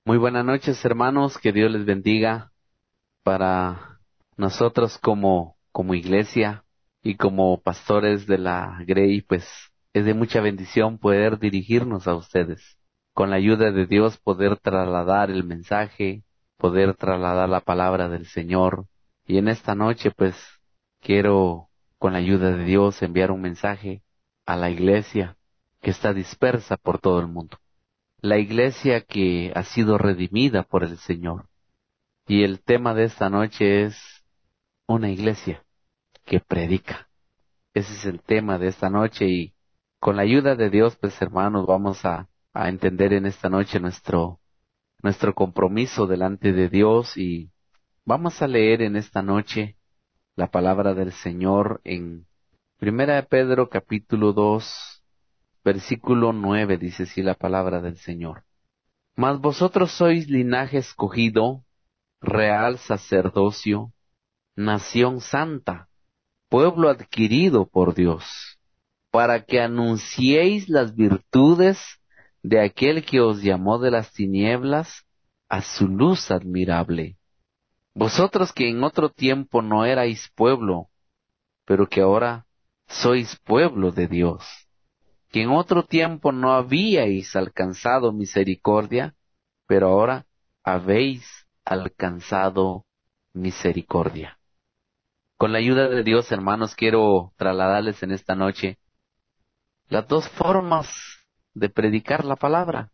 Muy buenas noches, hermanos. Que Dios les bendiga. Para nosotros como iglesia y como pastores de la Grey, pues es de mucha bendición poder dirigirnos a ustedes. Con la ayuda de Dios poder trasladar el mensaje, poder trasladar la palabra del Señor. Y en esta noche, pues quiero, con la ayuda de Dios, enviar un mensaje a la iglesia que está dispersa por todo el mundo. La iglesia que ha sido redimida por el Señor. Y el tema de esta noche es una iglesia que predica. Ese es el tema de esta noche y con la ayuda de Dios, pues hermanos, vamos a entender en esta noche nuestro compromiso delante de Dios y vamos a leer en esta noche la palabra del Señor en Primera de Pedro capítulo 2 versículo 9 dice así la palabra del Señor. Mas vosotros sois linaje escogido, real sacerdocio, nación santa, pueblo adquirido por Dios, para que anunciéis las virtudes de aquel que os llamó de las tinieblas a su luz admirable. Vosotros que en otro tiempo no erais pueblo, pero que ahora sois pueblo de Dios, que en otro tiempo no habíais alcanzado misericordia, pero ahora habéis alcanzado misericordia. Con la ayuda de Dios, hermanos, quiero trasladarles en esta noche las dos formas de predicar la palabra.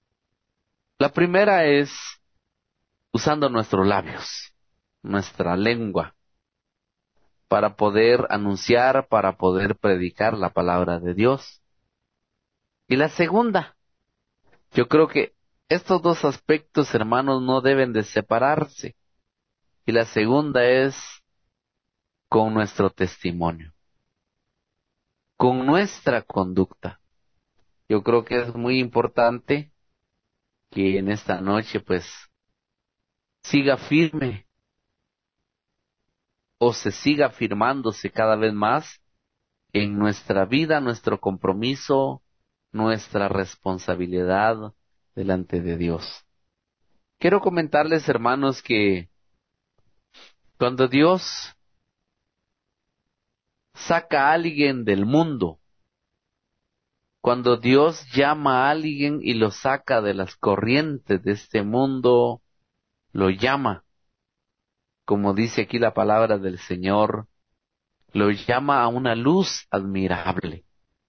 La primera es usando nuestros labios, nuestra lengua, para poder anunciar, para poder predicar la palabra de Dios. Y la segunda, yo creo que estos dos aspectos, hermanos, no deben de separarse. Y la segunda es con nuestro testimonio, con nuestra conducta. Yo creo que es muy importante que en esta noche pues siga firme o se siga afirmándose cada vez más en nuestra vida, nuestro compromiso, nuestra responsabilidad delante de Dios. Quiero comentarles, hermanos, que cuando Dios saca a alguien del mundo, cuando Dios llama a alguien y lo saca de las corrientes de este mundo, lo llama, como dice aquí la palabra del Señor, lo llama a una luz admirable,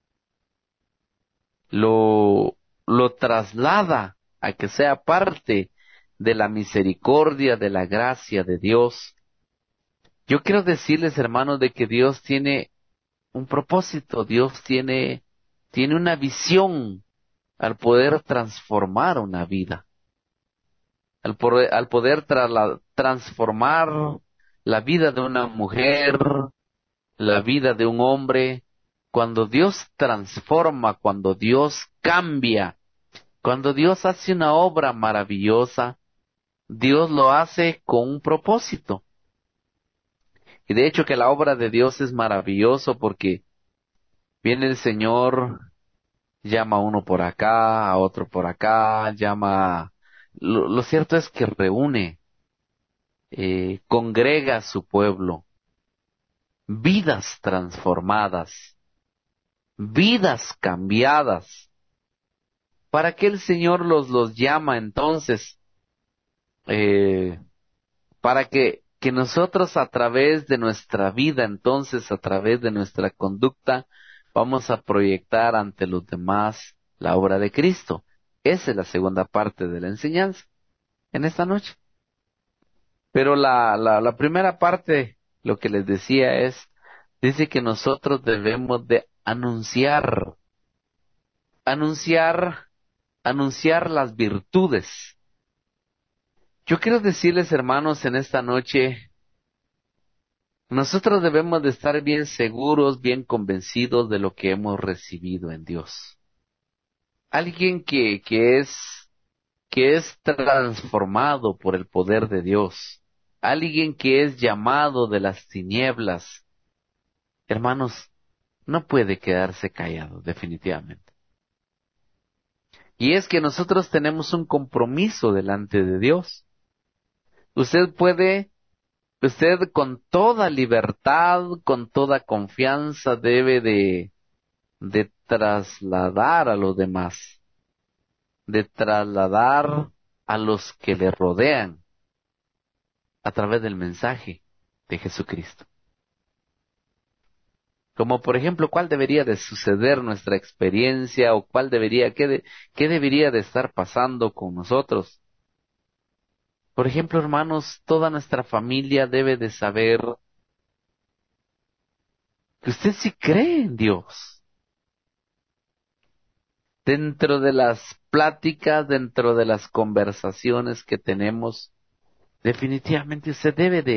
lo, lo traslada a que sea parte de la misericordia, de la gracia de Dios. Yo quiero decirles, hermanos, de que Dios tiene un propósito, Dios tiene una visión al poder transformar una vida, al poder transformar la vida de una mujer, la vida de un hombre. Cuando Dios transforma, cuando Dios cambia, cuando Dios hace una obra maravillosa, Dios lo hace con un propósito. Y de hecho que la obra de Dios es maravilloso porque viene el Señor, llama a uno por acá, a otro por acá, llama... Lo cierto es que reúne, congrega a su pueblo, vidas transformadas, vidas cambiadas. ¿Para qué el Señor los llama entonces? Eh, para que nosotros a través de nuestra vida, entonces a través de nuestra conducta, vamos a proyectar ante los demás la obra de Cristo. Esa es la segunda parte de la enseñanza en esta noche. Pero la primera parte, lo que les decía es, dice que nosotros debemos de anunciar, anunciar las virtudes. Yo quiero decirles, hermanos, en esta noche, nosotros debemos de estar bien seguros, bien convencidos de lo que hemos recibido en Dios. Alguien que es transformado por el poder de Dios. Alguien que es llamado de las tinieblas. Hermanos, no puede quedarse callado, definitivamente. Y es que nosotros tenemos un compromiso delante de Dios. Usted puede, usted con toda libertad, con toda confianza debe de trasladar a los demás, de trasladar a los que le rodean a través del mensaje de Jesucristo. Como por ejemplo, ¿cuál debería de suceder nuestra experiencia o qué debería de estar pasando con nosotros? Por ejemplo, hermanos, toda nuestra familia debe de saber que usted sí cree en Dios. Dentro de las pláticas, dentro de las conversaciones que tenemos, definitivamente usted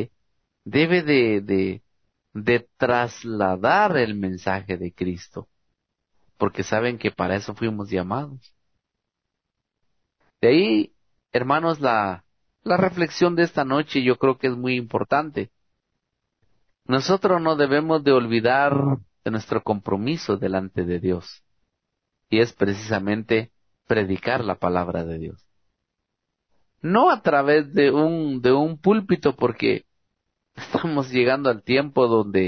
debe de trasladar el mensaje de Cristo, porque saben que para eso fuimos llamados. De ahí, hermanos, la reflexión de esta noche yo creo que es muy importante. Nosotros no debemos de olvidar de nuestro compromiso delante de Dios, y es precisamente predicar la palabra de Dios. No a través de un púlpito, porque estamos llegando al tiempo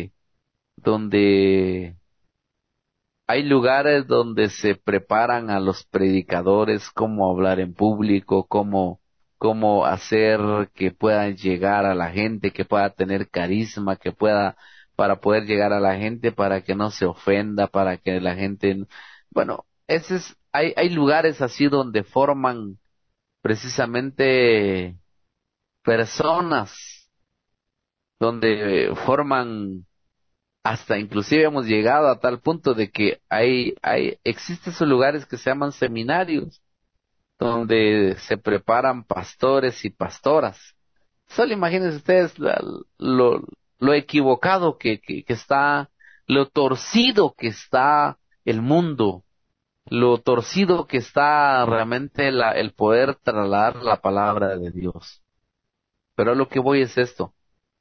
donde hay lugares donde se preparan a los predicadores cómo hablar en público, cómo hacer que puedan llegar a la gente, que pueda tener carisma, para poder llegar a la gente, para que no se ofenda, para que la gente, bueno, hay lugares así donde forman precisamente personas, donde forman hasta inclusive hemos llegado a tal punto de que existen esos lugares que se llaman seminarios, donde se preparan pastores y pastoras. Solo imagínense ustedes lo equivocado que está, lo torcido que está el mundo, lo torcido que está realmente el poder trasladar la palabra de Dios. Pero a lo que voy es esto.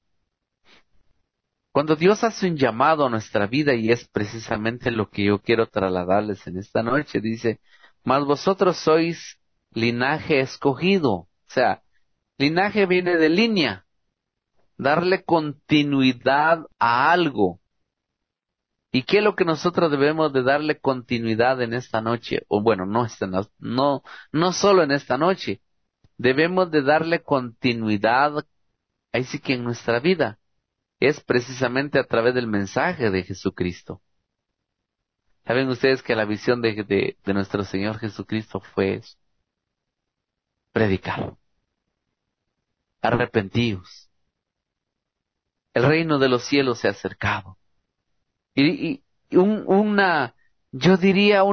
Cuando Dios hace un llamado a nuestra vida, y es precisamente lo que yo quiero trasladarles en esta noche, dice, mas vosotros sois linaje escogido. O sea, linaje viene de línea, darle continuidad a algo. ¿Y qué es lo que nosotros debemos de darle continuidad en esta noche? O bueno, no solo en esta noche, debemos de darle continuidad, ahí sí que en nuestra vida es precisamente a través del mensaje de Jesucristo. Saben ustedes que la visión de nuestro Señor Jesucristo fue eso, predicar, arrepentidos. El reino de los cielos se ha acercado. Y yo diría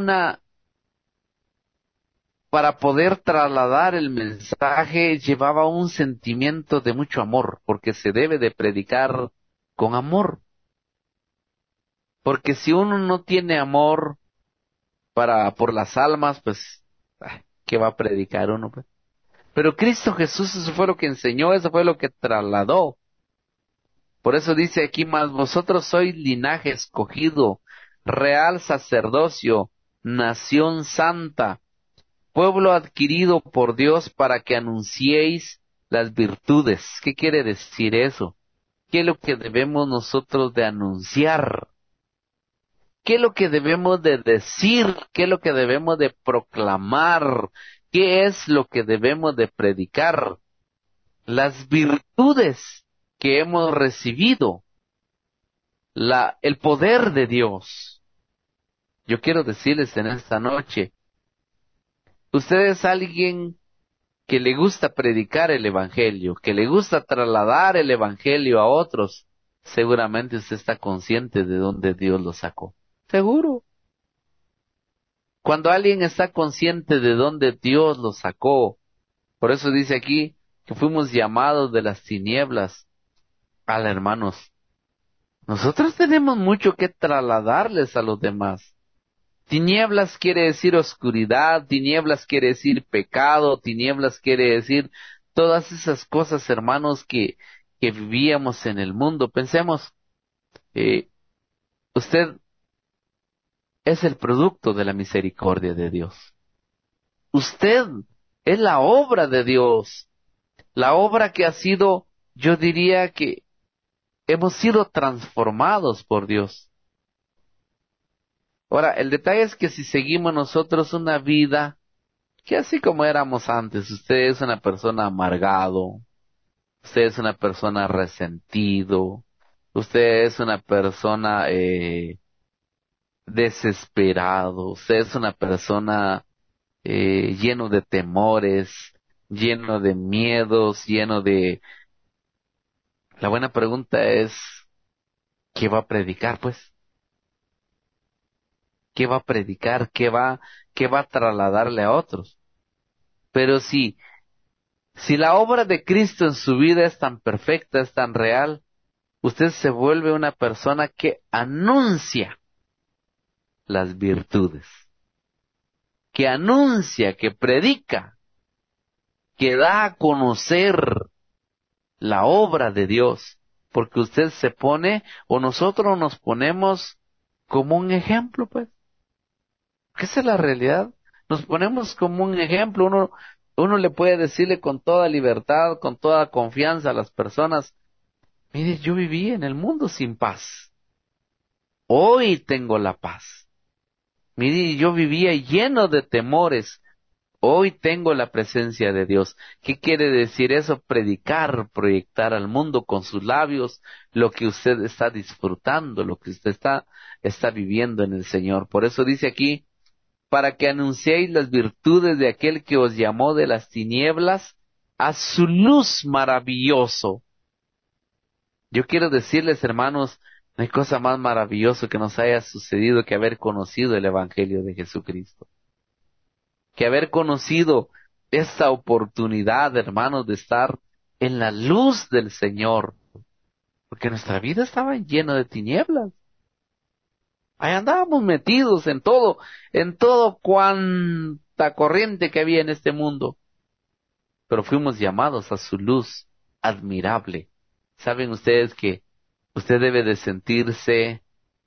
para poder trasladar el mensaje llevaba un sentimiento de mucho amor, porque se debe de predicar con amor. Porque si uno no tiene amor por las almas, pues, ¿qué va a predicar uno, pues? Pero Cristo Jesús, eso fue lo que enseñó, eso fue lo que trasladó. Por eso dice aquí más, vosotros sois linaje escogido, real sacerdocio, nación santa, pueblo adquirido por Dios para que anunciéis las virtudes. ¿Qué quiere decir eso? ¿Qué es lo que debemos nosotros de anunciar? ¿Qué es lo que debemos de decir? ¿Qué es lo que debemos de proclamar? ¿Qué es lo que debemos de predicar? Las virtudes que hemos recibido, el poder de Dios. Yo quiero decirles en esta noche, usted es alguien que le gusta predicar el Evangelio, que le gusta trasladar el Evangelio a otros, seguramente usted está consciente de dónde Dios lo sacó. Seguro. Cuando alguien está consciente de dónde Dios lo sacó, por eso dice aquí que fuimos llamados de las tinieblas. Hermanos, nosotros tenemos mucho que trasladarles a los demás. Tinieblas quiere decir oscuridad, tinieblas quiere decir pecado, tinieblas quiere decir todas esas cosas, hermanos, que vivíamos en el mundo. Pensemos, eh, usted es el producto de la misericordia de Dios. Usted es la obra de Dios, la obra que ha sido, yo diría que hemos sido transformados por Dios. Ahora, el detalle es que si seguimos nosotros una vida que así como éramos antes, usted es una persona amargado, usted es una persona resentido, usted es una persona desesperado, usted es una persona lleno de temores, lleno de miedos, lleno de... La buena pregunta es, ¿qué va a predicar, pues? ¿Qué va a predicar? Qué va a trasladarle a otros? Pero si la obra de Cristo en su vida es tan perfecta, es tan real, usted se vuelve una persona que anuncia las virtudes, que anuncia, que predica, que da a conocer la obra de Dios, porque usted se pone o nosotros nos ponemos como un ejemplo, pues, que esa es la realidad. Nos ponemos como un ejemplo, uno le puede decirle con toda libertad, con toda confianza a las personas, mire, yo viví en el mundo sin paz, hoy tengo la paz. Mire, yo vivía lleno de temores, hoy tengo la presencia de Dios. ¿Qué quiere decir eso? Predicar, proyectar al mundo con sus labios lo que usted está disfrutando, lo que usted está viviendo en el Señor. Por eso dice aquí, para que anunciéis las virtudes de aquel que os llamó de las tinieblas a su luz maravilloso. Yo quiero decirles, hermanos, no hay cosa más maravillosa que nos haya sucedido que haber conocido el Evangelio de Jesucristo, que haber conocido esta oportunidad, hermanos, de estar en la luz del Señor, porque nuestra vida estaba llena de tinieblas. Ahí andábamos metidos en todo cuanta corriente que había en este mundo, pero fuimos llamados a su luz admirable. Saben ustedes que usted debe de sentirse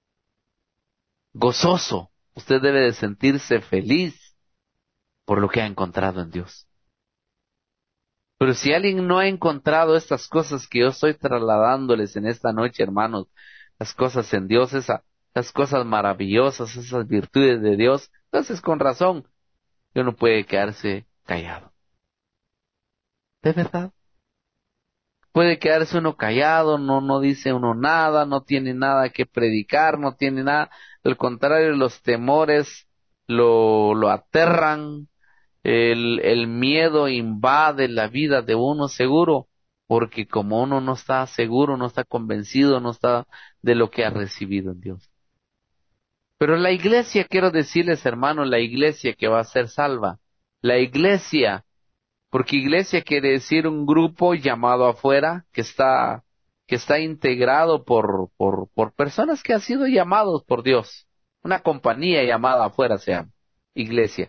gozoso, usted debe de sentirse feliz por lo que ha encontrado en Dios. Pero si alguien no ha encontrado estas cosas que yo estoy trasladándoles en esta noche, hermanos, las cosas en Dios, esas cosas maravillosas, esas virtudes de Dios, entonces con razón, uno puede quedarse callado. ¿De verdad? Puede quedarse uno callado, no dice uno nada, no tiene nada que predicar, no tiene nada. Al contrario, los temores lo aterran, el miedo invade la vida de uno seguro, porque como uno no está seguro, no está convencido, no está de lo que ha recibido en Dios. Pero la iglesia, quiero decirles, hermanos, la iglesia que va a ser salva, la iglesia, porque iglesia quiere decir un grupo llamado afuera que está integrado por personas que han sido llamados por Dios. Una compañía llamada afuera se llama iglesia.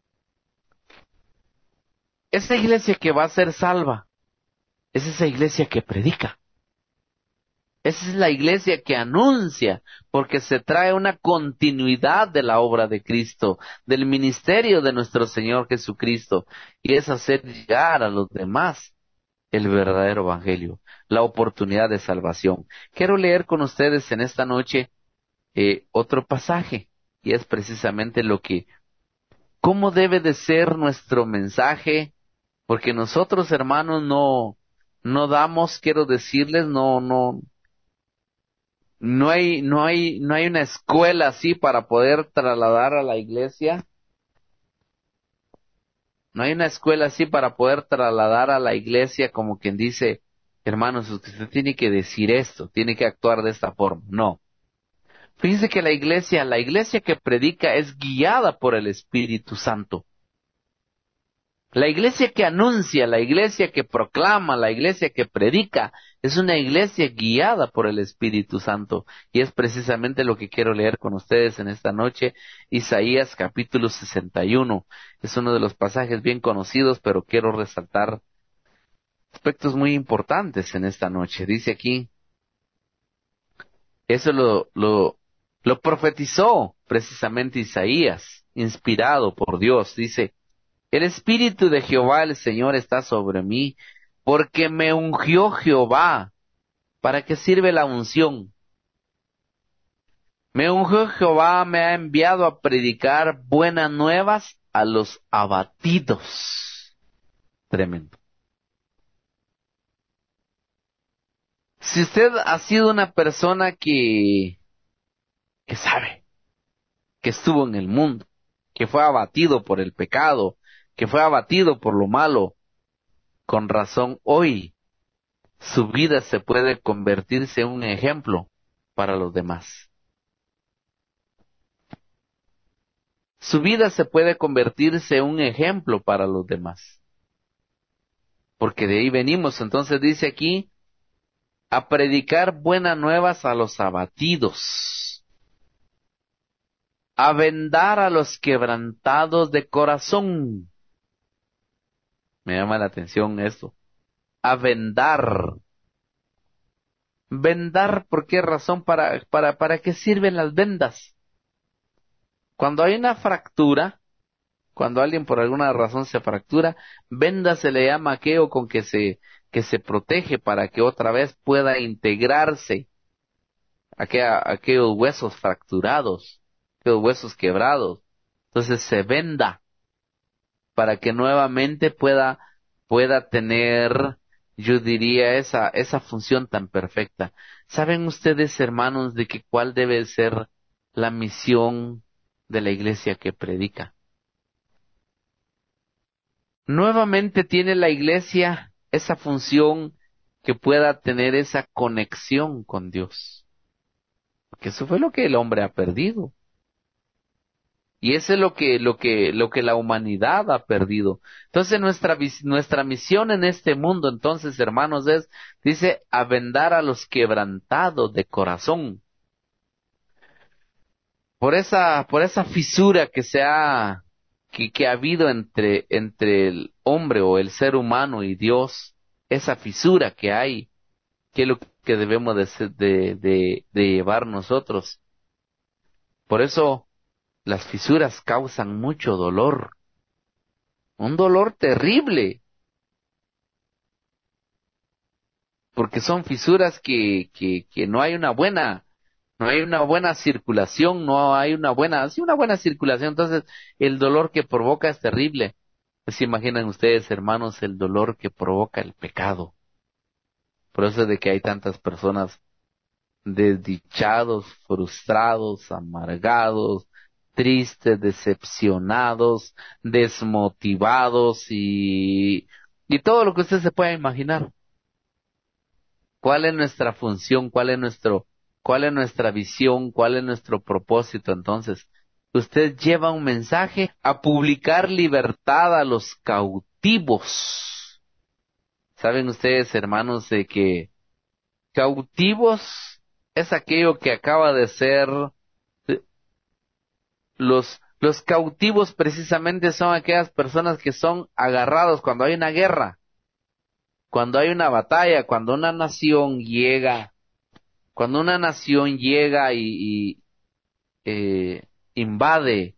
Esa iglesia que va a ser salva es esa iglesia que predica. Esa es la iglesia que anuncia, porque se trae una continuidad de la obra de Cristo, del ministerio de nuestro Señor Jesucristo, y es hacer llegar a los demás el verdadero evangelio, la oportunidad de salvación. Quiero leer con ustedes en esta noche otro pasaje, y es precisamente cómo debe de ser nuestro mensaje, porque nosotros, hermanos, no damos, quiero decirles, no hay una escuela así para poder trasladar a la iglesia. No hay una escuela así para poder trasladar a la iglesia como quien dice, hermanos, usted tiene que decir esto, tiene que actuar de esta forma. No. Fíjense que la iglesia que predica es guiada por el Espíritu Santo. La iglesia que anuncia, la iglesia que proclama, la iglesia que predica, es una iglesia guiada por el Espíritu Santo. Y es precisamente lo que quiero leer con ustedes en esta noche. Isaías capítulo 61. Es uno de los pasajes bien conocidos, pero quiero resaltar aspectos muy importantes en esta noche. Dice aquí, eso lo profetizó precisamente Isaías, inspirado por Dios. Dice, El Espíritu de Jehová el Señor está sobre mí, porque me ungió Jehová. ¿Para qué sirve la unción? Me ungió Jehová, me ha enviado a predicar buenas nuevas a los abatidos. Tremendo. Si usted ha sido una persona que sabe, que estuvo en el mundo, que fue abatido por el pecado, que fue abatido por lo malo, con razón hoy su vida se puede convertirse en un ejemplo para los demás. Su vida se puede convertirse en un ejemplo para los demás. Porque de ahí venimos. Entonces dice aquí, a predicar buenas nuevas a los abatidos, a vendar a los quebrantados de corazón. Me llama la atención esto. A vendar. Vendar, ¿por qué razón? ¿Para qué sirven las vendas? Cuando hay una fractura, cuando alguien por alguna razón se fractura, venda se le llama aquello con que se protege para que otra vez pueda integrarse aquellos huesos fracturados, aquellos huesos quebrados. Entonces se venda para que nuevamente pueda tener, yo diría, esa función tan perfecta. ¿Saben ustedes, hermanos, de que cuál debe ser la misión de la iglesia que predica? Nuevamente tiene la iglesia esa función que pueda tener esa conexión con Dios. Porque eso fue lo que el hombre ha perdido. Y eso es lo que la humanidad ha perdido. Entonces nuestra misión en este mundo, entonces, hermanos, dice, a vendar a los quebrantados de corazón. Por esa fisura que ha habido entre el hombre o el ser humano y Dios, esa fisura que hay, que es lo que debemos de llevar nosotros. Por eso, las fisuras causan mucho dolor. Un dolor terrible, porque son fisuras que no hay una buena circulación, no hay sí, una buena circulación, entonces el dolor que provoca es terrible. Pues imaginan ustedes, hermanos, el dolor que provoca el pecado. Por eso es de que hay tantas personas desdichados, frustrados, amargados, tristes, decepcionados, desmotivados y todo lo que usted se pueda imaginar. ¿Cuál es nuestra función? ¿Cuál es nuestra visión? ¿Cuál es nuestro propósito? Entonces, usted lleva un mensaje a publicar libertad a los cautivos. ¿Saben ustedes, hermanos, de que cautivos es aquello que acaba de ser, eh, los cautivos precisamente son aquellas personas que son agarrados cuando hay una guerra, cuando hay una batalla, cuando una nación llega y invade,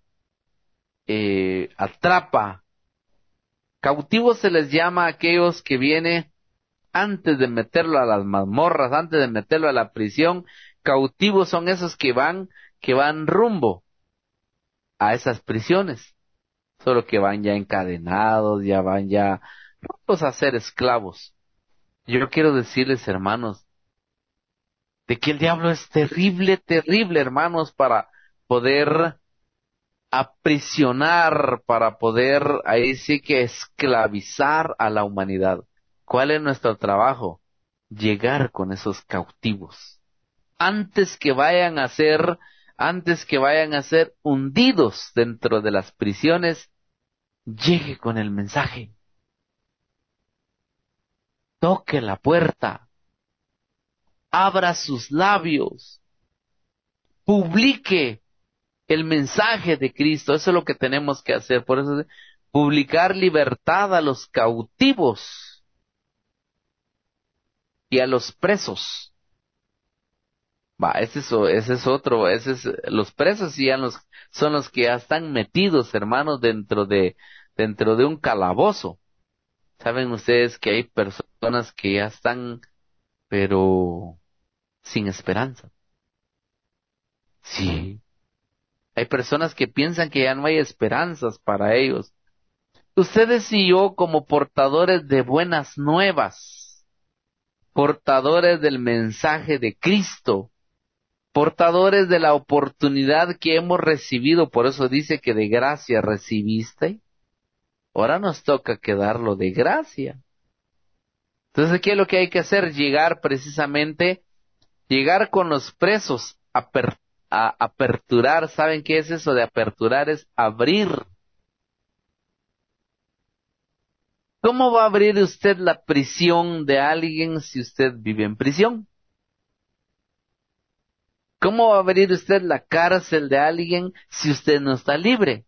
atrapa. Cautivos se les llama a aquellos que vienen antes de meterlo a las mazmorras, antes de meterlo a la prisión. Cautivos son esos que van rumbo a esas prisiones, solo que van ya encadenados, ya van ya rumbo a ser esclavos. Yo quiero decirles, hermanos, de que el diablo es terrible, terrible, hermanos, para poder aprisionar, para poder ahí sí que esclavizar a la humanidad. ¿Cuál es nuestro trabajo? Llegar con esos cautivos. Antes que vayan a ser, antes que vayan a ser hundidos dentro de las prisiones, llegue con el mensaje. Toque la puerta. Abra sus labios. Publique el mensaje de Cristo. Eso es lo que tenemos que hacer. Por eso, publicar libertad a los cautivos y a los presos. Ese es otro, los presos son los que ya están metidos, hermanos, dentro de un calabozo. Saben ustedes que hay personas que ya están, pero sin esperanza. Sí. Hay personas que piensan que ya no hay esperanzas para ellos. Ustedes y yo, como portadores de buenas nuevas, portadores del mensaje de Cristo, portadores de la oportunidad que hemos recibido, por eso dice que de gracia recibiste, ahora nos toca quedarlo de gracia. Entonces, ¿qué es lo que hay que hacer? Llegar precisamente, llegar con los presos, a aperturar. ¿Saben qué es eso de aperturar? Es abrir. ¿Cómo va a abrir usted la prisión de alguien si usted vive en prisión? ¿Cómo va a abrir usted la cárcel de alguien si usted no está libre?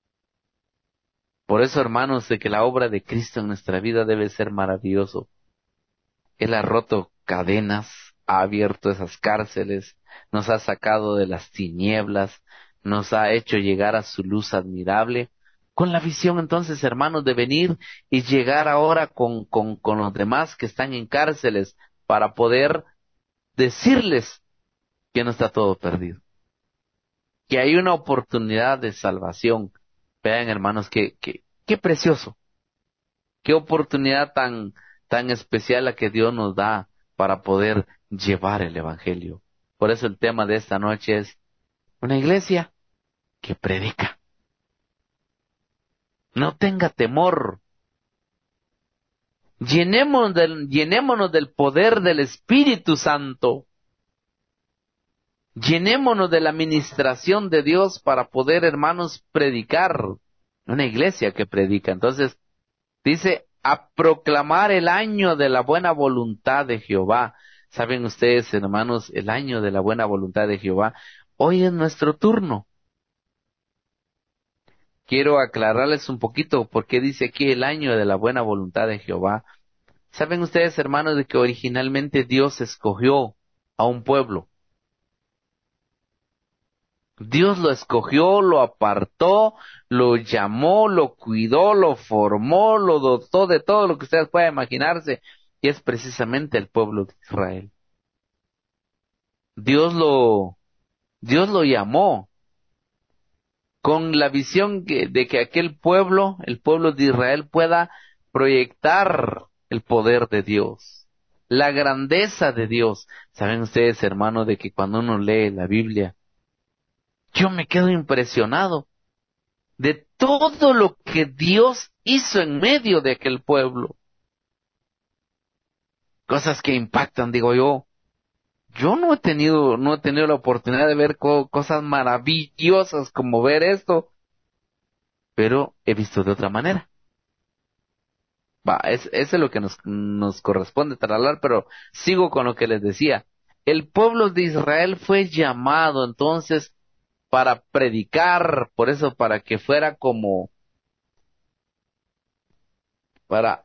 Por eso, hermanos, de que la obra de Cristo en nuestra vida debe ser maravilloso. Él ha roto cadenas, ha abierto esas cárceles, nos ha sacado de las tinieblas, nos ha hecho llegar a su luz admirable, con la visión entonces, hermanos, de venir y llegar ahora con los demás que están en cárceles para poder decirles que no está todo perdido, que hay una oportunidad de salvación. Vean, hermanos, qué precioso. Qué oportunidad tan especial la que Dios nos da para poder llevar el Evangelio. Por eso el tema de esta noche es una iglesia que predica. No tenga temor. Llenémonos del poder del Espíritu Santo. Llenémonos de la ministración de Dios para poder, hermanos, predicar. Una iglesia que predica. Entonces, dice, a proclamar el año de la buena voluntad de Jehová. Saben ustedes, hermanos, el año de la buena voluntad de Jehová. Hoy es nuestro turno. Quiero aclararles un poquito por qué dice aquí el año de la buena voluntad de Jehová. Saben ustedes, hermanos, de que originalmente Dios escogió a un pueblo. Dios lo escogió, lo apartó, lo llamó, lo cuidó, lo formó, lo dotó de todo lo que ustedes puedan imaginarse. Y es precisamente el pueblo de Israel. Dios lo, Dios lo llamó con la visión de que aquel pueblo, el pueblo de Israel, pueda proyectar el poder de Dios, la grandeza de Dios. Saben ustedes, hermanos, de que cuando uno lee la Biblia, yo me quedo impresionado de todo lo que Dios hizo en medio de aquel pueblo. Cosas que impactan, digo yo. Yo no he tenido la oportunidad de ver cosas maravillosas como ver esto, pero he visto de otra manera. Va, eso es lo que nos corresponde tratar, pero sigo con lo que les decía. El pueblo de Israel fue llamado entonces para predicar, por eso para que fuera como para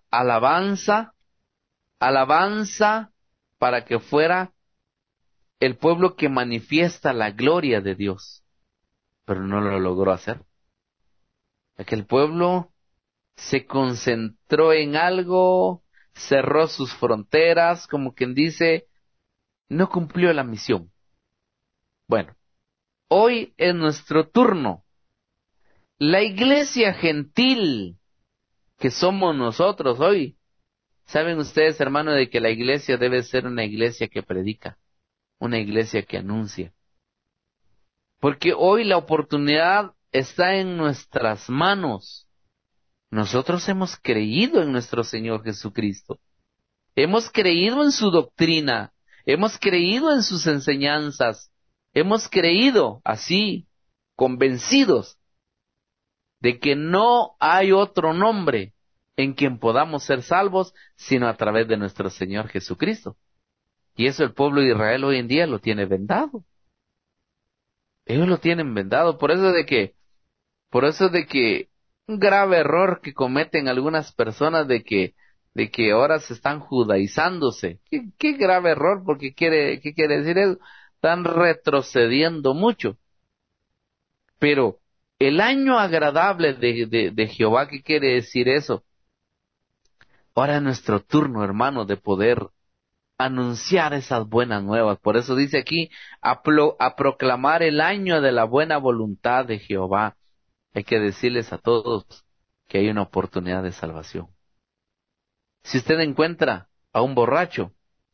alabanza, para que fuera el pueblo que manifiesta la gloria de Dios, pero no lo logró hacer. Aquel pueblo se concentró en algo, cerró sus fronteras, como quien dice, no cumplió la misión. Bueno, hoy es nuestro turno. La iglesia gentil que somos nosotros hoy. ¿Saben ustedes, hermanos, de que la iglesia debe ser una iglesia que predica, una iglesia que anuncia? Porque hoy la oportunidad está en nuestras manos. Nosotros hemos creído en nuestro Señor Jesucristo. Hemos creído en su doctrina. Hemos creído en sus enseñanzas. Hemos creído así, convencidos de que no hay otro nombre en quien podamos ser salvos sino a través de nuestro Señor Jesucristo. Y eso el pueblo de Israel hoy en día lo tiene vendado. Ellos lo tienen vendado. Por eso de que un grave error que cometen algunas personas de que ahora se están judaizándose. Qué grave error, porque ¿qué quiere decir eso? Están retrocediendo mucho. Pero El año agradable de Jehová, ¿qué quiere decir eso? Ahora es nuestro turno, hermano, de poder anunciar esas buenas nuevas. Por eso dice aquí, a proclamar el año de la buena voluntad de Jehová. Hay que decirles a todos que hay una oportunidad de salvación. Si usted encuentra a un borracho,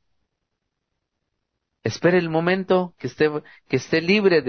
espere el momento que esté libre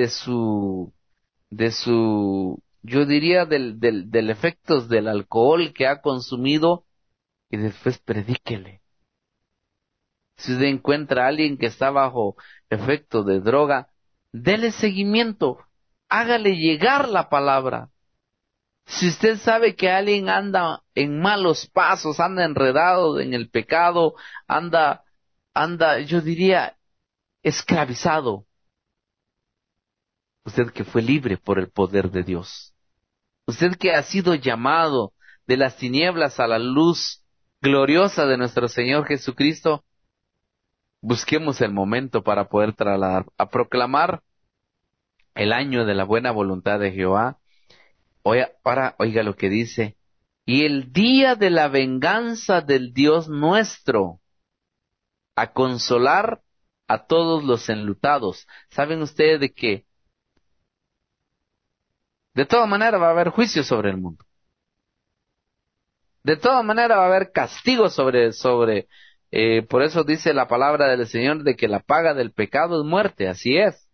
yo diría del efectos del alcohol que ha consumido y después predíquele. Si usted encuentra a alguien que está bajo efecto de droga, dele seguimiento, hágale llegar la palabra. Si usted sabe que alguien anda en malos pasos, anda enredado en el pecado, anda, yo diría, esclavizado, usted que fue libre por el poder de Dios, usted que ha sido llamado de las tinieblas a la luz gloriosa de nuestro Señor Jesucristo, busquemos el momento para poder trasladar, a proclamar el año de la buena voluntad de Jehová. Ahora oiga lo que dice, y el día de la venganza del Dios nuestro, a consolar a todos los enlutados. ¿Saben ustedes de que de toda manera va a haber juicio sobre el mundo? De toda manera va a haber castigo por eso dice la palabra del Señor de que la paga del pecado es muerte, así es.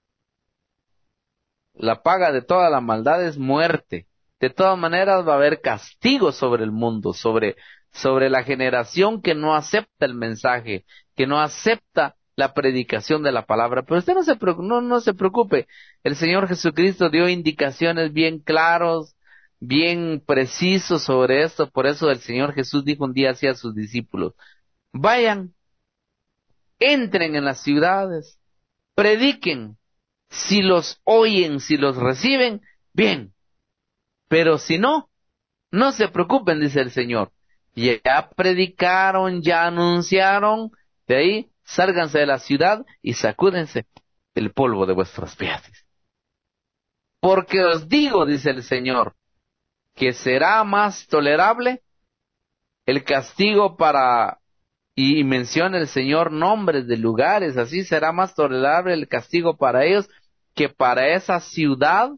La paga de toda la maldad es muerte. De todas maneras va a haber castigo sobre el mundo, sobre la generación que no acepta el mensaje, que no acepta la predicación de la palabra. Pero usted no se preocupe. El Señor Jesucristo dio indicaciones bien claros, bien precisos sobre esto. Por eso el Señor Jesús dijo un día así a sus discípulos, vayan, entren en las ciudades, prediquen. Si los oyen, si los reciben, bien. Pero si no, no se preocupen, dice el Señor. Ya predicaron, ya anunciaron, de ahí sálganse de la ciudad y sacúdense el polvo de vuestros pies. Porque os digo, dice el Señor, que será más tolerable el castigo y menciona el Señor nombres de lugares, así será más tolerable el castigo para ellos que para esa ciudad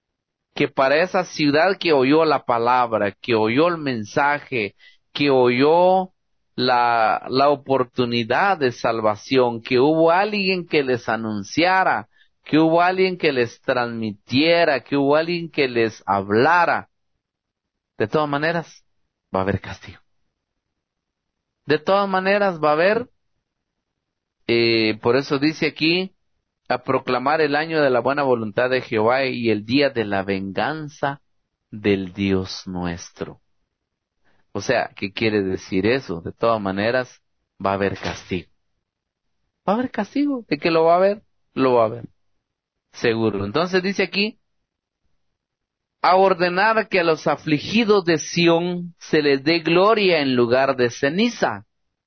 que oyó la palabra, que oyó el mensaje, que oyó la oportunidad de salvación, que hubo alguien que les anunciara, que hubo alguien que les transmitiera, que hubo alguien que les hablara. De todas maneras, va a haber castigo. De todas maneras, va a haber, por eso dice aquí, a proclamar el año de la buena voluntad de Jehová y el día de la venganza del Dios nuestro. O sea, ¿qué quiere decir eso? De todas maneras, va a haber castigo. Va a haber castigo. ¿De qué lo va a haber? Lo va a haber. Seguro. Entonces dice aquí, a ordenar que a los afligidos de Sión se les dé gloria en lugar de ceniza.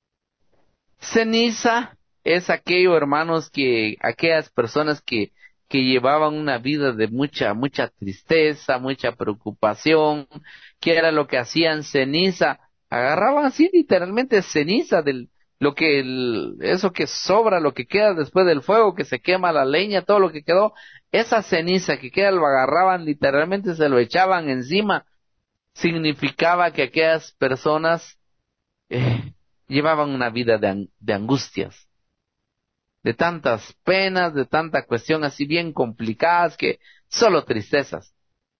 Ceniza es aquello, hermanos, aquellas personas que llevaban una vida de mucha tristeza, mucha preocupación, que era lo que hacían ceniza, agarraban así literalmente ceniza eso que sobra, lo que queda después del fuego, que se quema la leña, todo lo que quedó, esa ceniza que queda lo agarraban literalmente, se lo echaban encima, significaba que aquellas personas llevaban una vida de angustias, de tantas penas, de tanta cuestión así bien complicadas que solo tristezas.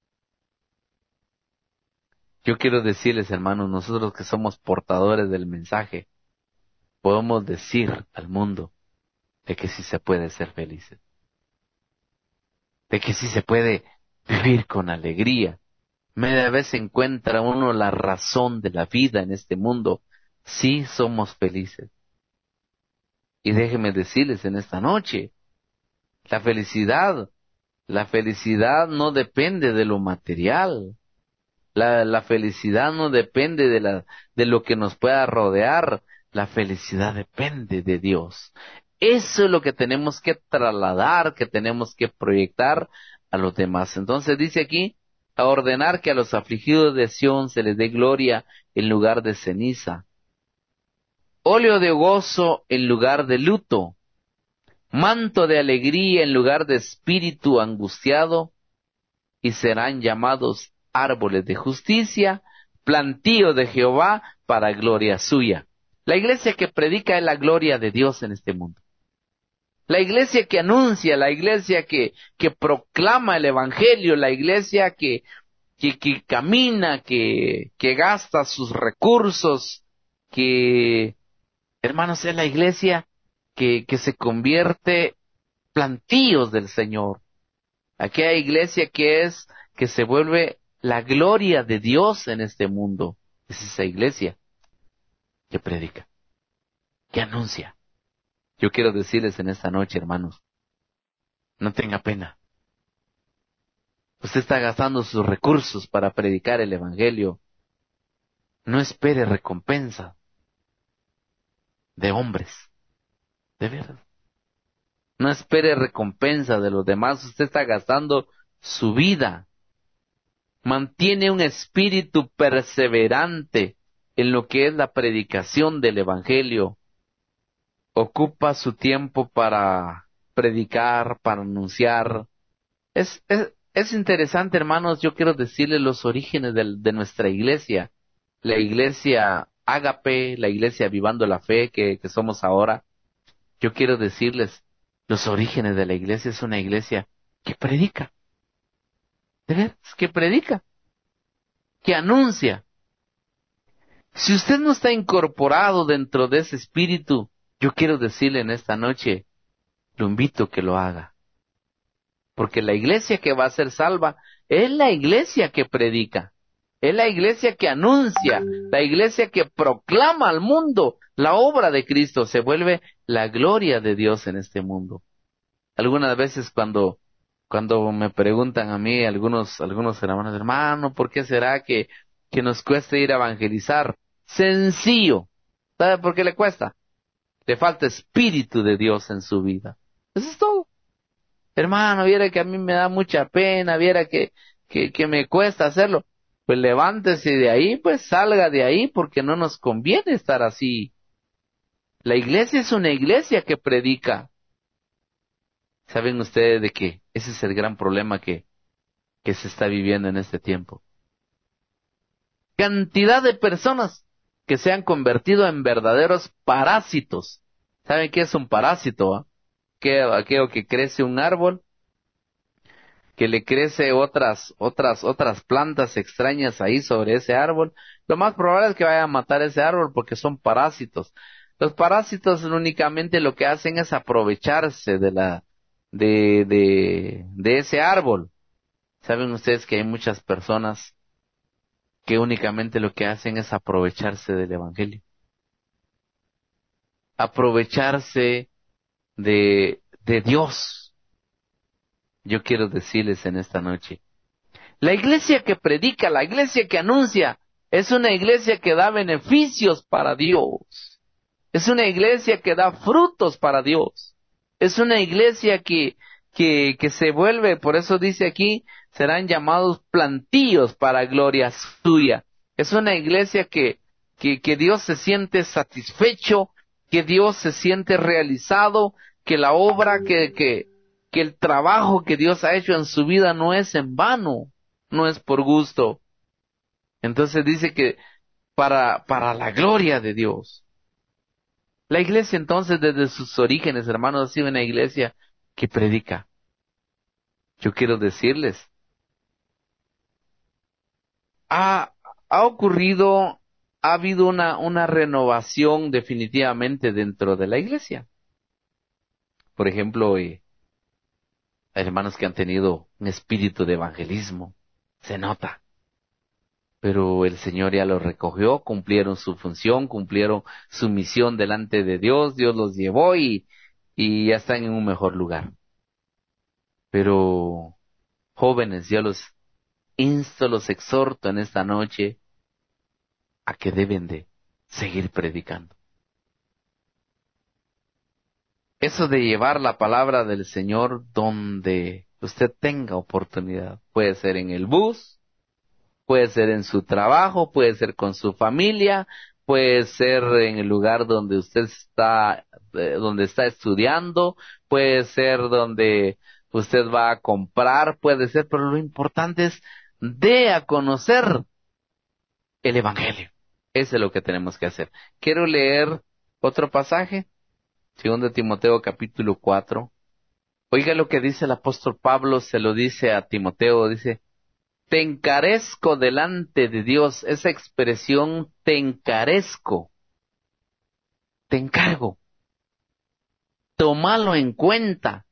Yo quiero decirles, hermanos, nosotros que somos portadores del mensaje, podemos decir al mundo de que sí se puede ser felices, de que sí se puede vivir con alegría. Media vez encuentra uno la razón de la vida en este mundo. Sí somos felices. Y déjenme decirles en esta noche, la felicidad La felicidad no depende de lo material. La felicidad no depende de lo que nos pueda rodear. La felicidad depende de Dios. Eso es lo que tenemos que trasladar, que tenemos que proyectar a los demás. Entonces dice aquí, a ordenar que a los afligidos de Sión se les dé gloria en lugar de ceniza, óleo de gozo en lugar de luto, manto de alegría en lugar de espíritu angustiado, y serán llamados árboles de justicia, plantío de Jehová para gloria suya. La iglesia que predica es la gloria de Dios en este mundo. La iglesia que anuncia, la iglesia que proclama el evangelio, la iglesia que camina, que gasta sus recursos, que, hermanos, es la iglesia que se convierte plantíos del Señor. Aquella iglesia que se vuelve la gloria de Dios en este mundo. Es esa iglesia que predica, que anuncia. Yo quiero decirles en esta noche, hermanos, no tenga pena. Usted está gastando sus recursos para predicar el evangelio. No espere recompensa de hombres, de verdad. No espere recompensa de los demás. Usted está gastando su vida. Mantiene un espíritu perseverante en lo que es la predicación del evangelio. Ocupa su tiempo para predicar, para anunciar. Es interesante, hermanos, yo quiero decirles los orígenes de nuestra iglesia. La iglesia Ágape, la iglesia Vivando la Fe que somos ahora. Yo quiero decirles, los orígenes de la iglesia es una iglesia que predica. ¿De veras? Que predica, que anuncia. Si usted no está incorporado dentro de ese espíritu, yo quiero decirle en esta noche, lo invito a que lo haga. Porque la iglesia que va a ser salva es la iglesia que predica, es la iglesia que anuncia, la iglesia que proclama al mundo la obra de Cristo, se vuelve la gloria de Dios en este mundo. Algunas veces cuando me preguntan a mí algunos hermanos, hermano, ¿por qué será que nos cuesta ir a evangelizar? Sencillo. ¿Sabe por qué le cuesta? Le falta espíritu de Dios en su vida. Eso es todo. Hermano, viera que a mí me da mucha pena, viera que me cuesta hacerlo. Pues levántese de ahí, pues salga de ahí, porque no nos conviene estar así. La iglesia es una iglesia que predica. ¿Saben ustedes de qué? Ese es el gran problema que se está viviendo en este tiempo. Cantidad de personas que se han convertido en verdaderos parásitos. ¿Saben qué es un parásito? Aquello que crece un árbol, que le crece otras plantas extrañas ahí sobre ese árbol. Lo más probable es que vaya a matar ese árbol porque son parásitos. Los parásitos únicamente lo que hacen es aprovecharse de ese árbol. ¿Saben ustedes que hay muchas personas que únicamente lo que hacen es aprovecharse del evangelio? Aprovecharse de Dios. Yo quiero decirles en esta noche, la iglesia que predica, la iglesia que anuncia, es una iglesia que da beneficios para Dios. Es una iglesia que da frutos para Dios. Es una iglesia que se vuelve, por eso dice aquí, serán llamados plantíos para gloria suya. Es una iglesia que Dios se siente satisfecho, que Dios se siente realizado, que la obra, que el trabajo que Dios ha hecho en su vida no es en vano, no es por gusto. Entonces dice que para la gloria de Dios. La iglesia entonces desde sus orígenes, hermanos, ha sido una iglesia que predica. Yo quiero decirles, ha, ha ocurrido, ha habido una renovación definitivamente dentro de la iglesia. Por ejemplo, hay hermanos que han tenido un espíritu de evangelismo, se nota. Pero el Señor ya los recogió, cumplieron su función, cumplieron su misión delante de Dios, Dios los llevó y ya están en un mejor lugar. Pero jóvenes, yo los insto, los exhorto en esta noche a que deben de seguir predicando. Eso de llevar la palabra del Señor donde usted tenga oportunidad. Puede ser en el bus, puede ser en su trabajo, puede ser con su familia, puede ser en el lugar donde usted está, donde está estudiando, puede ser donde usted va a comprar, puede ser, pero lo importante es dé a conocer el Evangelio. Eso es lo que tenemos que hacer. Quiero leer otro pasaje, 2 Timoteo capítulo 4. Oiga lo que dice el apóstol Pablo, se lo dice a Timoteo, dice, te encarezco delante de Dios. Esa expresión, te encarezco, te encargo, tómalo en cuenta,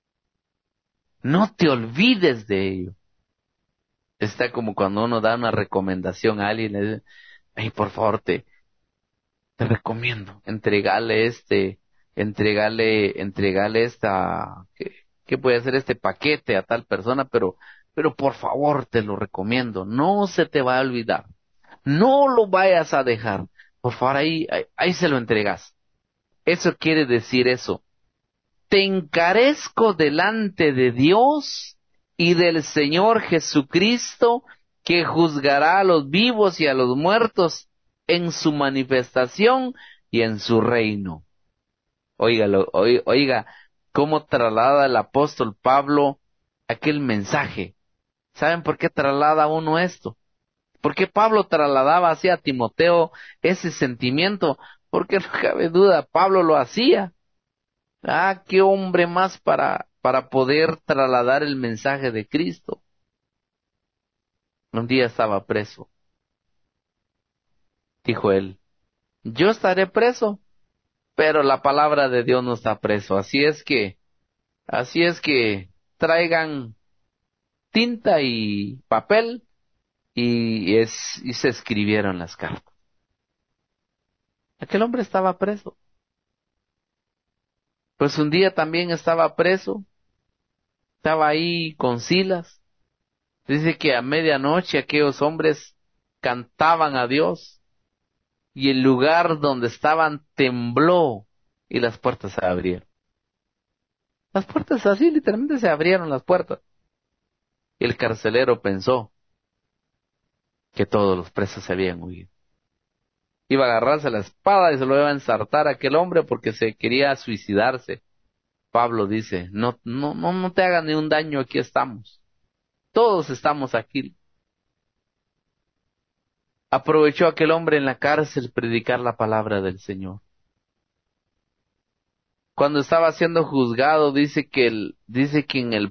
no te olvides de ello. Está como cuando uno da una recomendación a alguien, le dice, ay, por favor, te recomiendo, entregale que puede ser este paquete a tal persona, pero por favor te lo recomiendo, no se te va a olvidar, no lo vayas a dejar, por favor ahí se lo entregas. Eso quiere decir eso. Te encarezco delante de Dios y del Señor Jesucristo, que juzgará a los vivos y a los muertos en su manifestación y en su reino. Oiga, cómo traslada el apóstol Pablo aquel mensaje. ¿Saben por qué traslada uno esto? ¿Por qué Pablo trasladaba así a Timoteo ese sentimiento? Porque no cabe duda, Pablo lo hacía. Ah, qué hombre más para poder trasladar el mensaje de Cristo. Un día estaba preso. Dijo él, yo estaré preso, pero la palabra de Dios no está preso. Así es que traigan tinta y papel y se escribieron las cartas. Aquel hombre estaba preso. Pues un día también estaba preso, estaba ahí con Silas. Dice que a medianoche aquellos hombres cantaban a Dios y el lugar donde estaban tembló y las puertas se abrieron. Las puertas así literalmente se abrieron las puertas. Y el carcelero pensó que todos los presos se habían huido. Iba a agarrarse la espada y se lo iba a ensartar a aquel hombre porque se quería suicidarse. Pablo dice, no te hagan ni un daño, aquí estamos. Todos estamos aquí. Aprovechó aquel hombre en la cárcel predicar la palabra del Señor. Cuando estaba siendo juzgado, dice que en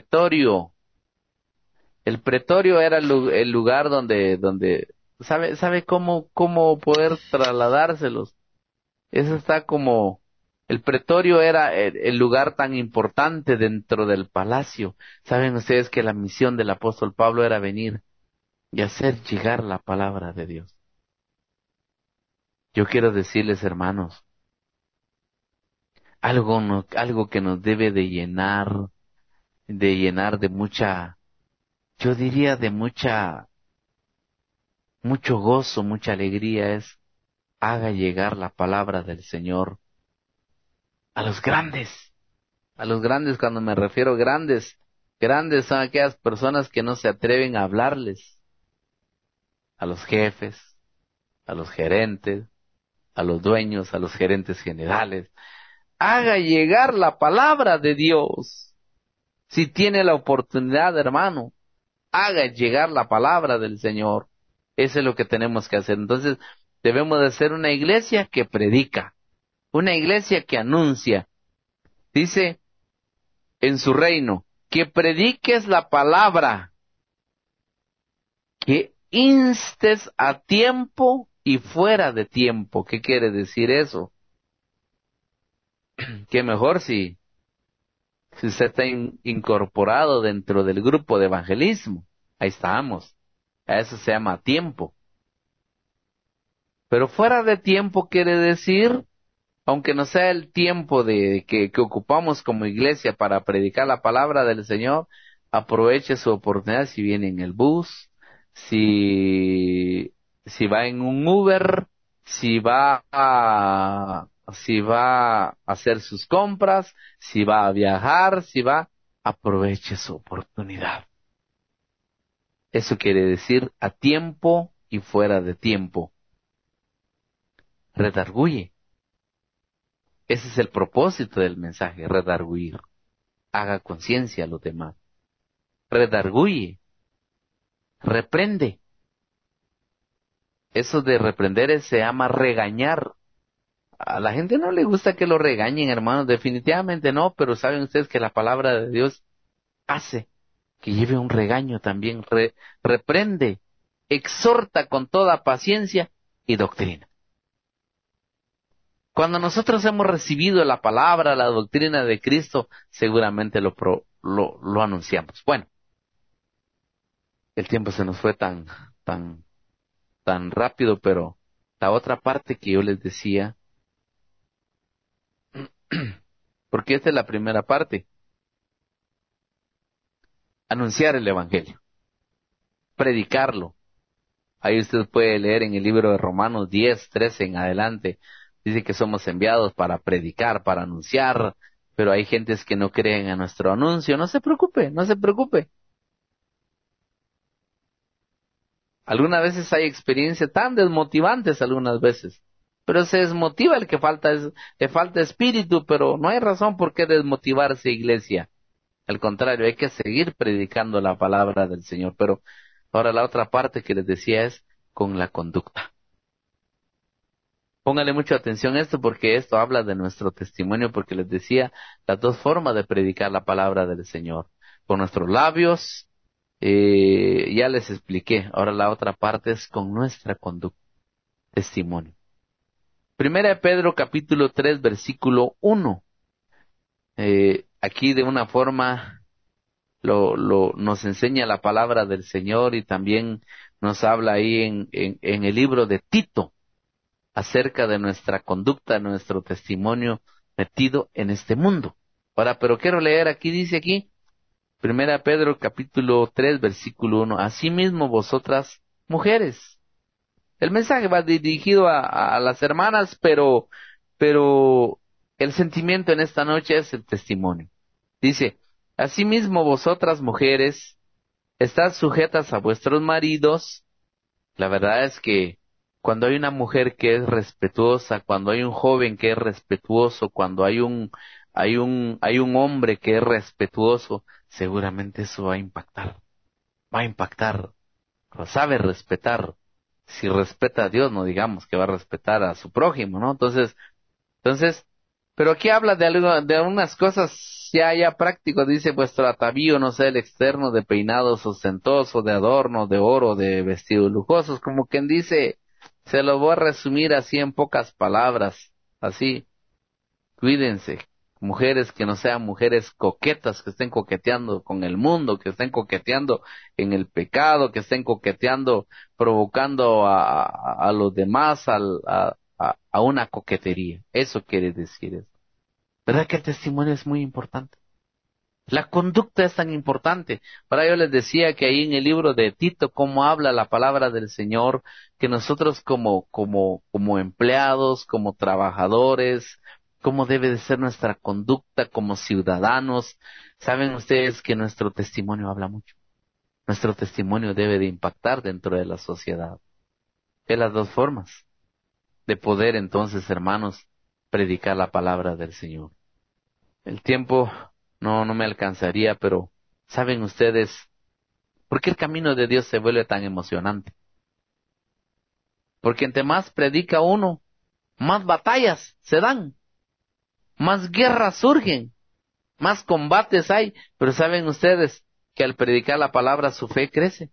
el pretorio era el lugar donde, ¿sabe cómo poder trasladárselos? Eso está como, el pretorio era el lugar tan importante dentro del palacio. Saben ustedes que la misión del apóstol Pablo era venir y hacer llegar la palabra de Dios. Yo quiero decirles, hermanos, algo que nos debe de llenar de mucha, yo diría de mucho gozo, mucha alegría es, haga llegar la palabra del Señor a los grandes. A los grandes, cuando me refiero grandes, grandes son aquellas personas que no se atreven a hablarles. A los jefes, a los gerentes, a los dueños, a los gerentes generales. Haga llegar la palabra de Dios. Si tiene la oportunidad, hermano, haga llegar la palabra del Señor. Eso es lo que tenemos que hacer. Entonces, debemos de ser una iglesia que predica, una iglesia que anuncia. Dice en su reino, que prediques la palabra, que instes a tiempo y fuera de tiempo. ¿Qué quiere decir eso? Que mejor si usted está incorporado dentro del grupo de evangelismo. Ahí estamos. A eso se llama tiempo. Pero fuera de tiempo quiere decir, aunque no sea el tiempo que ocupamos como iglesia para predicar la palabra del Señor, aproveche su oportunidad si viene en el bus, si va en un Uber, si va a hacer sus compras, si va a viajar, aproveche su oportunidad. Eso quiere decir a tiempo y fuera de tiempo. Redarguye. Ese es el propósito del mensaje, redarguir. Haga conciencia a los demás. Redarguye. Reprende. Eso de reprender se llama regañar. A la gente no le gusta que lo regañen, hermanos, definitivamente no, pero saben ustedes que la palabra de Dios hace que lleve un regaño también, reprende, exhorta con toda paciencia y doctrina. Cuando nosotros hemos recibido la palabra, la doctrina de Cristo, seguramente lo anunciamos. Bueno, el tiempo se nos fue tan rápido, pero la otra parte que yo les decía, porque esta es la primera parte, anunciar el Evangelio, predicarlo. Ahí usted puede leer en el libro de Romanos 10, 13 en adelante. Dice que somos enviados para predicar, para anunciar, pero hay gentes que no creen a nuestro anuncio. No se preocupe, no se preocupe. Algunas veces hay experiencias tan desmotivantes algunas veces, pero se desmotiva el que le falta espíritu, pero no hay razón por qué desmotivarse, iglesia. Al contrario, hay que seguir predicando la palabra del Señor. Pero ahora la otra parte que les decía es con la conducta. Póngale mucha atención a esto porque esto habla de nuestro testimonio, porque les decía las dos formas de predicar la palabra del Señor. Con nuestros labios, ya les expliqué. Ahora la otra parte es con nuestra conducta, testimonio. Primera de Pedro capítulo 3 versículo 1. Aquí de una forma nos enseña la palabra del Señor y también nos habla ahí en el libro de Tito acerca de nuestra conducta, nuestro testimonio metido en este mundo. Ahora, pero quiero leer aquí, dice aquí, Primera Pedro capítulo 3 versículo 1, asimismo vosotras mujeres. El mensaje va dirigido a las hermanas, pero el sentimiento en esta noche es el testimonio. Dice, asimismo vosotras mujeres, estad sujetas a vuestros maridos. La verdad es que cuando hay una mujer que es respetuosa, cuando hay un joven que es respetuoso, cuando hay un hombre que es respetuoso, seguramente eso va a impactar, lo sabe respetar. Si respeta a Dios, no digamos que va a respetar a su prójimo, ¿no? Entonces, pero aquí habla de algo, de unas cosas ya prácticas, dice vuestro atavío, no sé, el externo de peinado ostentoso, de adorno, de oro, de vestidos lujosos, como quien dice, se lo voy a resumir así en pocas palabras, así, cuídense, mujeres que no sean mujeres coquetas, que estén coqueteando con el mundo, que estén coqueteando en el pecado, que estén coqueteando, provocando a los demás a una coquetería. Eso quiere decir eso. ¿Verdad que el testimonio es muy importante? La conducta es tan importante. Ahora yo les decía que ahí en el libro de Tito, cómo habla la palabra del Señor, que nosotros como empleados, como trabajadores, cómo debe de ser nuestra conducta como ciudadanos. Saben ustedes que nuestro testimonio habla mucho. Nuestro testimonio debe de impactar dentro de la sociedad. De las dos formas de poder entonces, hermanos, predicar la palabra del Señor. El tiempo no me alcanzaría, pero ¿saben ustedes por qué el camino de Dios se vuelve tan emocionante? Porque entre más predica uno, más batallas se dan, más guerras surgen, más combates hay, pero ¿saben ustedes que al predicar la palabra su fe crece?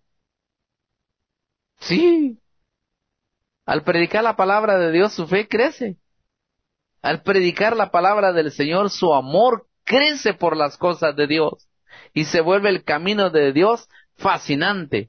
Sí, al predicar la palabra de Dios su fe crece. Al predicar la palabra del Señor su amor crece por las cosas de Dios y se vuelve el camino de Dios fascinante.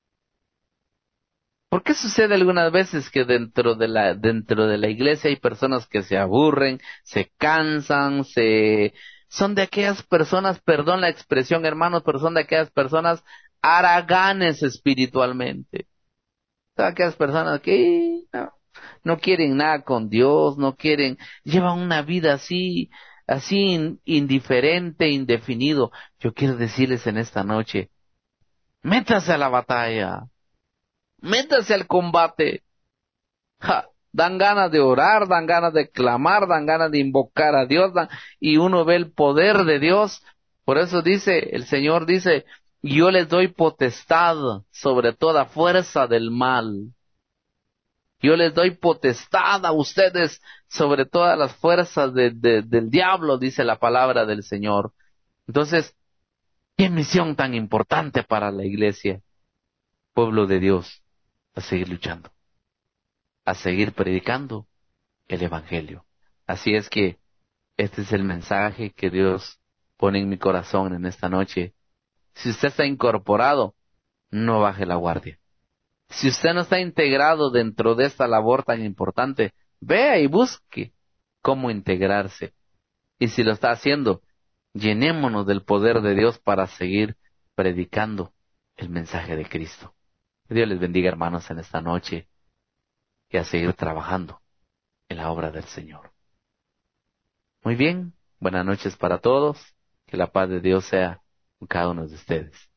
¿Por qué sucede algunas veces que dentro de la iglesia hay personas que se aburren, se cansan, son de aquellas personas, perdón la expresión hermanos, pero son de aquellas personas haraganes espiritualmente? Son aquellas personas que no quieren nada con Dios, no quieren, llevan una vida así, así indiferente, indefinido. Yo quiero decirles en esta noche, métase a la batalla, métase al combate. Ja, dan ganas de orar, dan ganas de clamar, dan ganas de invocar a Dios, y uno ve el poder de Dios. Por eso dice, el Señor dice, yo les doy potestad sobre toda fuerza del mal. Yo les doy potestad a ustedes sobre todas las fuerzas del diablo, dice la palabra del Señor. Entonces, qué misión tan importante para la iglesia, pueblo de Dios, a seguir luchando, a seguir predicando el Evangelio. Así es que este es el mensaje que Dios pone en mi corazón en esta noche. Si usted está incorporado, no baje la guardia. Si usted no está integrado dentro de esta labor tan importante, vea y busque cómo integrarse. Y si lo está haciendo, llenémonos del poder de Dios para seguir predicando el mensaje de Cristo. Dios les bendiga, hermanos, en esta noche y a seguir trabajando en la obra del Señor. Muy bien, buenas noches para todos. Que la paz de Dios sea con cada uno de ustedes.